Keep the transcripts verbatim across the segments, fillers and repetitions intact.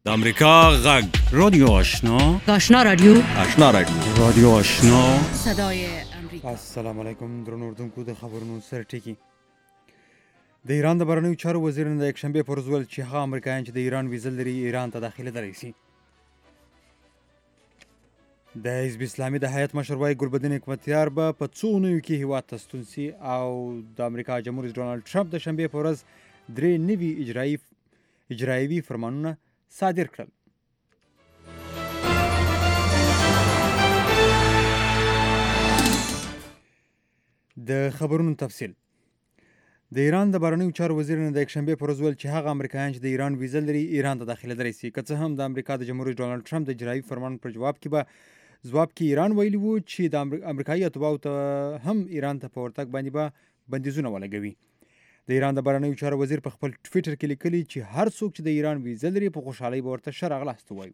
د امریکا غږ رادیو آشنا آشنا رادیو آشنا رادیو رادیو آشنا صدای امریکا. السلام علیکم درنو اردوونکو د خبرونو سر ټکی. د ایران د بهرنیو چارو وزیر نن د یکشنبه پر ورځ ویل چې هغه امریکایان چې د ایران ویزه لري ایران ته داخلېدلی شي. د حزب اسلامي د هیئت مشر وایي ګلبدین حکمتیار به په څو اونیو کې هیواد ته ستون سي او د امریکا جمهور رئیس ډونالډ ټرمپ د شنبې په ورځ درې نوي اجرایي اجرایوي فرمانونه صادر کړل. د خبرونو تفصیل. د ایران د بهرنیو چارو وزیر نن د یکشنبې پر ورځ ویل چې هغه امریکایان چې د ایران ویزه لري ایران ته داخلېدلی شي، که څه هم د امریکا د جمهور رئیس ډونالډ ټرمپ د اجرایي فرمان پر جواب کې به ځواب کې ایران ویلي وو چې د امریکایي اتباعو ته هم ایران ته په ورتګ باندې به بندیزونه ولګوي. د ایران د بهرنیو چارو وزیر په خپل ټویټر کې لیکلي چې هر څوک چې د ایران ویزه لري په خوشحالۍ به ورته ښه راغلاست ووایي.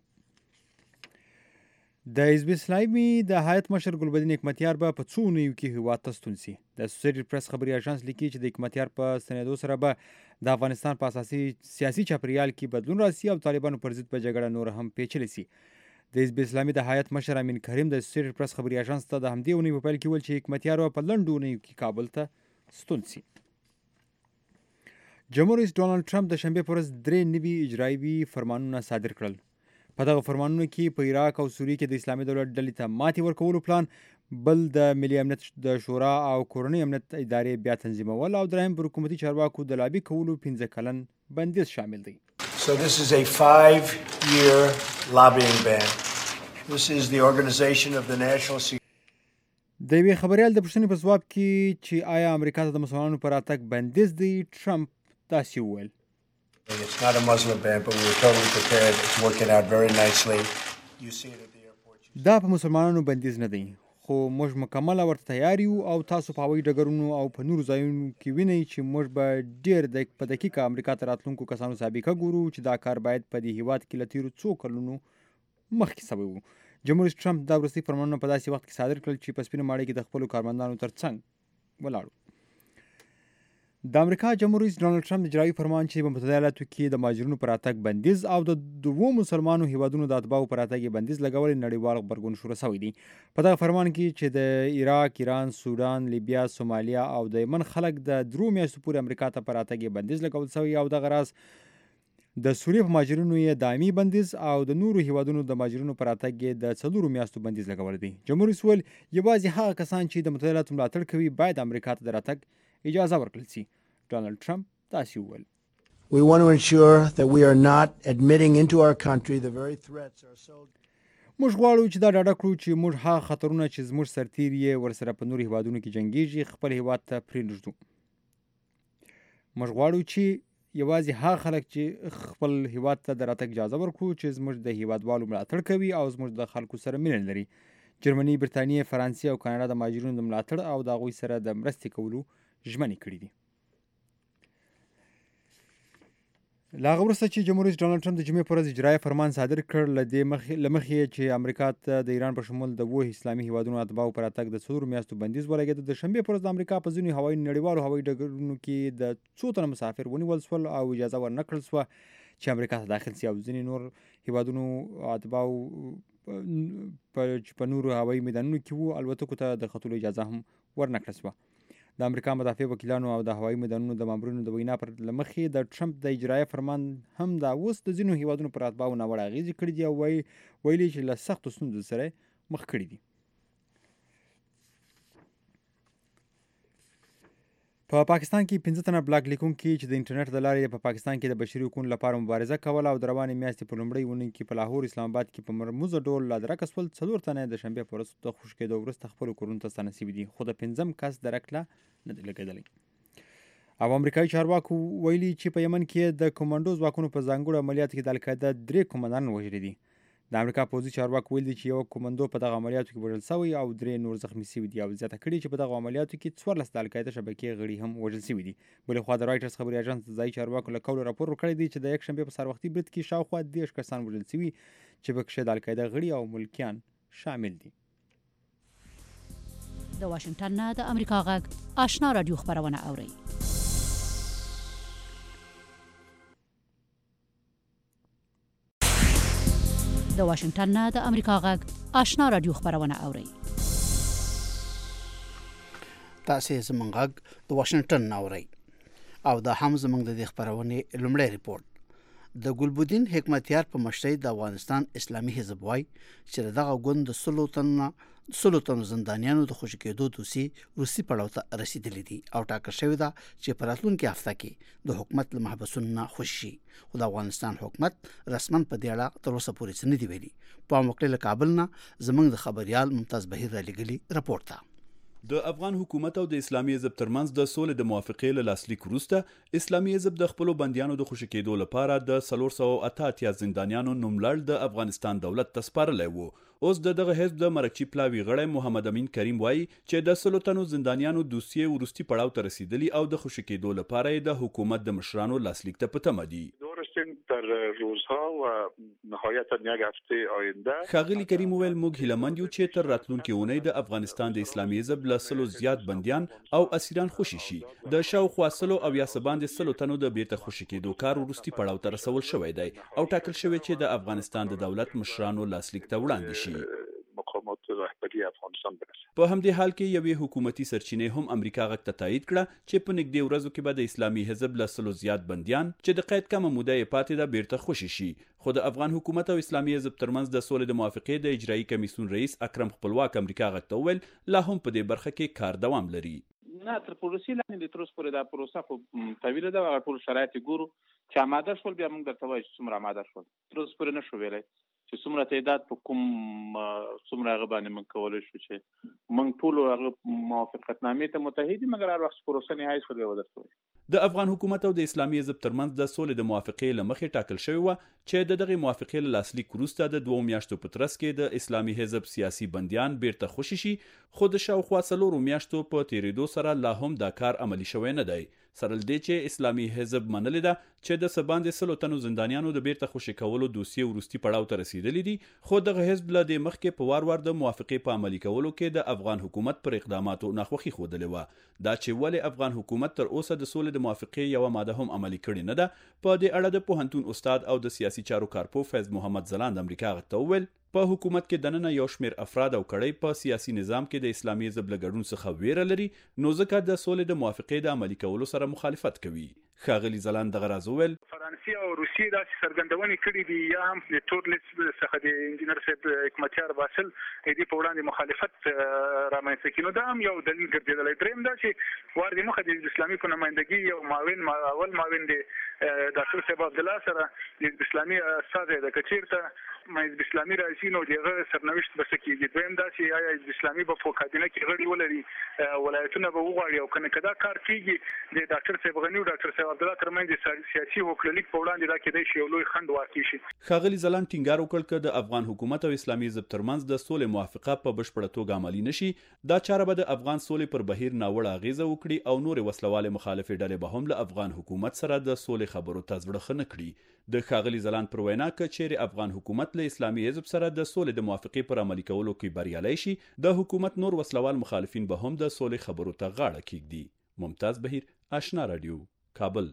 د حزب اسلامي د هیئت مشر ګلبدین حکمتیار به په څو اونیو کې هیواد ته ستون سي. د اسوسییټډ پریس خبري اژانس لیکي چې د حکمتیار په ستنېدو سره به د افغانستان په اساسي سیاسي چاپریال کې بدلون راسي او طالبانو پر ضد په جګړه نور هم پیچلې سي. د حزب اسلامي د هیئت مشر امین کریم د اسوسییټډ پریس خبري اژانس ته د همدې اونۍ په پیل کې ویل چې حکمتیار به په لنډو اونیو کې کابل ته ستون سي. جمهور رئیس ډونالډ ټرمپ د شنبې په ورځ درې نوي اجرایوي فرمانونه صادر کړل. په دغه فرمانونو کې په عراق او سوریې کې د اسلامي دولت ډلې ته ماتې ورکولو پلان، بل د ملي امنیت د شورا او کورنۍ امنیت ادارې بیا تنظیمول او دریم پر حکومتي چارواکو د لابي کولو پنځه کلن بندیز شامل دی. So this is a five-year lobbying ban. This is the Organization of the National Security. د یوې خبریال د پوښتنې په ځواب کې چې آیا امریکا ته د مسلمانانو پر راتګ بندیز دی، ټرمپ داسې وویل: It's not a Muslim ban, but we were totally prepared. It's working out very nicely. You see it at the airport. دا په مسلمانانو بندیز نه دی، خو موږ مکمله ورته تیار یو او تاسو په هوایي ډګرونو او په نورو ځایونو کې وینئ چې موږ به ډېر د په دقیقه امریکا ته راتلونکو کسانو سابقه ګورو چې دا کار باید په دې هیواد کې له تېرو څو کلونو مخکې سوی و. جمهور رئیس ټرمپ دا وروستي فرمانونه په داسې وخت کې صادر کړل چې په سپینه ماڼۍ کې د خپلو کارمندانو تر څنګ ولاړ. د امریکا جمهور رئیس ډونالډ ټرمپ د اجرایي فرمان چې په متحده ایالاتو کې د مهاجرینو پر راتګ بندیز او د دوو مسلمانو هیوادونو د اتباعو پر راتګ یې بندیز لګول نړیوال غبرګون شروع شوی دی. په دغه فرمان کې چې د عراق، ایران، سودان، لیبیا، سومالیا او د یمن خلک د درو میاشتو پورې امریکا ته پر راتګ یې بندیز لګول شوی او دغه راز د سوریې په مهاجرینو یې دایمي بندیز او د نورو هیوادونو د مهاجرینو پر راتګ یې د څلورو میاشتو بندیز لګول دی. جمهور رئیس ویل یوازې هغه کسان چې د متحده ایالاتو ملاتړ کوي باید امریکا ته د راتګ اجازه ورکړل شي. ډونالډ ټرمپ داسې وویل: We want to ensure that we are not admitting into our country the very threats our soldiers. موږ غواړو چې دا ډاډه کړو چې موږ هغه خطرونه چې زموږ سرتېري یې ورسره په نورو هیوادونو کې جنګیږي خپل هیواد ته پرېنږدو. موږ غواړو چې یوازې هغه خلک چې خپل هیواد ته د راتګ اجازه ورکړو چې زموږ د هیوادوالو ملاتړ کوي او زموږ د خلکو سره مینه لري. جرمني، برتانیې، فرانسې او کاناډا د مهاجرینو د ملاتړ او د هغوی سره د مرستې کولو ژمنې کړي دي. له هغه وروسته چې جمهور رئیس ډونالډ ټرمپ د جمعې په ورځ اجرایي فرمان صادر کړ، له دې مخې له مخې چې امریکا ته د ایران په شمول د اووه اسلامي هیوادونو اتباعو پر راتګ د څلورو میاشتو بندیز ولګېده. د شنبې په ورځ د امریکا په ځینو هوایي نړیوالو هوایي ډګرونو کې د څو تنه مسافر ونیول شول او اجازه ورنه کړل شوه چې امریکا ته داخل شي او ځینې نور هیوادونو اتباعو چې په نورو هوایي میدانونو کې وو الوتکو ته د ختلو اجازه هم ورنه کړل شوه. د امریکا مدافع وکیلانو او د هوایي میدانونو د مامورینو د وینا پر له مخې د ټرمپ د اجرایه فرمان هم دا اوس د ځینو هیوادونو پر اتباعو ناوړه اغېزې کړي دي او ویلي چې له سختو ستونزو سره مخ کړي دي. په پاکستان کې پنځه تنه بلاک لیکونکي چې د انټرنیټ د لارې په پاکستان کې د بشري حقوقو لپاره مبارزه کوله او د روانې میاشتې په لومړۍ اونۍ کې په لاهور، اسلام آباد کې په مرموزه ډول لادرکه شول. څلور تنه د شنبې په ورځ د خوشي کېدو وروسته خپلو کورونو ته ستانه شوي دي، خو د پنځم کس درک لا نه دی لګېدلی. او امریکایي چارواکو ویلي چې په یمن کې د کمانډو ځواکونو په ځانګړو عملیاتو کې د القاعده درې کمانډان وژلي دي. د امریکا پوځي چارواکو ویلي چې یو کمانډو په دغه عملیاتو کې وژل شوی او درې نور زخمي شوي دي او زیاته کړي چې په دغه عملیاتو کې څوارلس د القاعده شبکې غړي هم وژل شوي دي. بلې خوا د رایټرز خبري اژانس د ځایي چارواکو له قوله راپور ورکړی دی چې د یکشنبې په سهار وختي برید کې شاوخوا دېرش کسان وژل شوي چې پکښې د القاعده غړي او ملکیان شامل دي. د واشنگټن نه د امریکا غږ آشنا رادیو خبرونه اورئ. د واشنگټن نه د امریکا غږ آشنا رادیو خبرونه اوري. تاسو زمونږ غږ د واشنگټن نه اوري او د هم زمونږ د خبرونه لومړی ریپورت. د ګلبدین حکمتیار په مشرۍ د افغانستان اسلامي حزب وای چې دغه ګوند د سلو تنه سلو تنو زندانیانو د خوشی کېدو دوسي روسي پړاو ته رسیدلې دي او ټاکل شوی ده چې په راتلونکي هفته کې د حکومت له محبسونو نه خوشي. خو د افغانستان حکومت رسمن په دې اړه تر اوسه پورې څه نه دی ویلي. په موقع له کابل نه زمونږ د خبريال ممتاز بهیر را لګلی رپورت ته. د افغان حکومت او د اسلامي حزب ترمنځ د سولې د موافقې له لاسلیک وروسته اسلامي حزب د خپل بنديانو د خوشی کېدو لپاره د څلور سوه اته اتیا زندانیانو نوملړ د افغانستان دولت ته سپارلی و. اوس د دغه حزب د مرکچی پلاوی غړی محمد امین کریم وایي چې د سلو تنو زندانیانو دوسیې وروستي پړاو ته رسیدلی او د خوشی کېدو لپاره د حکومت د مشرانو لاسلیک ته په تمه دي. در روزها و نهایتا یک هفته آینده ښاغلي کریم ویل موږ هیلهمند یو چې تر راتلونکي اونۍ د افغانستان د اسلامي حزب له سلو زیات بندیان او اسیران خوشي شي. د شاوخوا سلو او یا سباندې سلو تنو د بیرته خوشي کېدو کار وروستي پړاو ته رسول شوی دی او ټاکل شوی چې د افغانستان د دولت مشرانو لاسلیک ته وړاندې شي. مقامات رهبری افغانستان برسه. په همدې حال کې یوې حکومتي سرچینې هم امریکا غږ ته تایید کړه چې په نږدې ورځو کې به د اسلامي حزب له سلو زیات بندیان چې د قید کمه موده یې پاتې ده بیرته خوشي شي. خو د افغان حکومت او اسلامي حزب ترمنځ د سولې د موافقې د اجرایي کمیسیون رئیس اکرم خپلواک امریکا غږ ته وویل لا هم په دې برخه کې کار دوام لري. نه تر پروسې لاندې د تر اوسه پورې دا پروسه خو طویله ده او ټول شرایط ګورو چې آماده شول بیا موږ درته وایو چې څومره آماده شول. تر اوسه پورې نشو ویلی چې څومره تعداد په کوم څومره هغه باندې موږ کولی شو چې موږ ټول هغه موافقتنامې ته متحد یو مګر هر وخت پروسه نهایي شول بیا به درته وایو. د افغان حکومت او د اسلامي حزب ترمنځ د سولې د موافقې له مخې ټاکل شوی و چې د دغې موافقې له لاسلیک وروسته د دوو میاشتو په ترڅ کې د اسلامي حزب سیاسي بندیان بیرته خوشي شي. خو د شاوخوا څلورو میاشتو په تیریدو سره لا هم دا کار عملي شوی نه دی. سره له دې چې اسلامي حزب منلې ده چې د سباندې سلو تنو زندانیانو د بیرته خوشي کولو دوسیې وروستي پړاو ته رسیدلی دي. خو دغه حزب له دې مخکې په وار وار د موافقې په عملي کولو کې د افغان حکومت پر اقداماتو ناخوښي ښودلې وه. دا چې ولې افغان حکومت تر اوسه د سولې د موافقې یوه ماده هم عملي کړې نه ده، په دې اړه د پوهنتون استاد او د سیاسي چارو کارپوه فیض محمد ځلاند امریکا غږ ته وویل په حکومت کې دننه یو شمېر افراد او کړۍ په سیاسي نظام کې د اسلامي حزب له ګډون څخه ویره لري، نو ځکه د سولې د موافقې د عملي کولو سره مخالفت کوي. ښاغلي ځلاند دغه راز وویل فرانسې او روسیې داسې څرګندونې کړي دي یا هم د تور لیست څخه د انجینر صاحب حکمتیار باسل د دې په وړاندې مخالفت رامنځته کړي، نو دا هم یو دلیل ګرځېدلی. درېیم دا چې وار د مخه د اسلامي په نمایندګي یو معاون اول معاون د ډاکټر صاحب عبدالله سره د اسلامي استازی د کچیرته د اسلامي راځي نو دغه سرنوشت به څه کېږي. دویم دا چې آیا د اسلامي به په کابینه کې غړي ولري، ولایتونه به وغواړي، او که نه که دا کار کېږي د ډاکټر صاحب غني او ډاکټر صاحب عبدالله ترمنځ سیاسي هوکړلیک په وړاندې دا کېدای شي یو لوی خنډ واقع شي. ښاغلي ځلاند ټینګار وکړ که د افغان حکومت او اسلامي حزب ترمنځ د سولې موافقه په بشپړه توګه عملي نشي، دا چاره به د افغان سولې پر بهیر ناوړه اغیزه وکړي او نورې وسلوالې مخالفې ډلې به هم له افغان حکومت سره د سولې خبرو ته زړه ښه نه کړي. د ښاغلي ځلاند پر وینا که چیرې افغان حکومت له اسلامي حزب سره د سولې د موافقې پر عملي کولو کې بریالی شي، د حکومت نور وسلوال مخالفین به هم د سولې خبرو ته غاړه کیږدي. ممتاز بهیر، آشنا رادیو، کابل.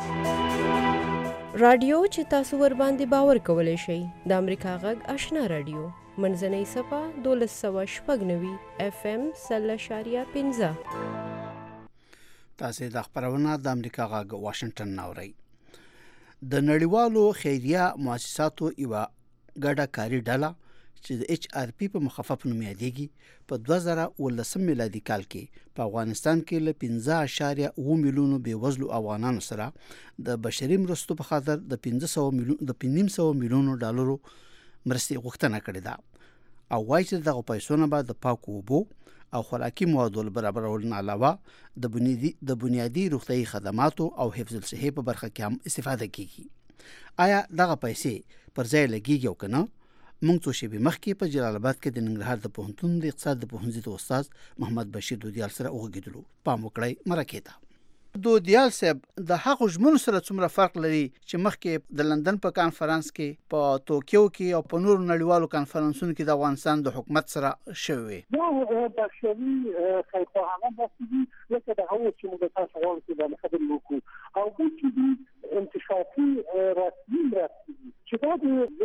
رادیو چې تاسو ور باندې باور کولای شئ د امریکا غږ آشنا رادیو منځنۍ صفه دولس سوه شپږ نوي اف ام سل اشاریه پنځه. تاسو د خبرونه د امریکا غږ واشنگټن ناوړئ. د نړیوالو خیریه مؤسساتو یو ګډه کاري ډله چې د ایچ آر پی په مخفف نوم یادېږي په دوه زره اوولسم میلادي کال کې په افغانستان کې له پنځه اعشاریه اووه میلیونو بېوزلو افغانانو سره د بشري مرستو په خاطر د پنځه سوه میلیون د پنځه سوه میلیونو ډالرو مرستې غوښتنه کړې ده او وایي چې دغه پیسو نه به د پاکو اوبو او خوراکي موادو برابرولو نه علاوه د بنیادي د بنیادي روغتیايي خدماتو او حفظ الصحې په برخه کې هم استفاده کیږي. آیا دغه پیسې پر ځای لګیږي او که نه؟ موږ څو شېبې مخکې په جلال آباد کې د ننګرهار د پوهنتون د اقتصاد د پوهنځي د استاد محمد بشیر دودیال سره وغږېدلو. پام وکړئ مرکې ته. دودیال صاحب د هغو ژمنو سره څومره فرق لري چې مخکې د لندن په کانفرنس کې په توکیو کې او په نورو نړیوالو کانفرنسونو کې د افغانستان د حکومت سره شوي؟ دا بشري خیرخواهانه داسې دي لکه د هغو چې موږ تاسو غواړو چې باندې خبرې وکړو، او دوی چې دي انتشافي رسمي مرستې دي چې دا د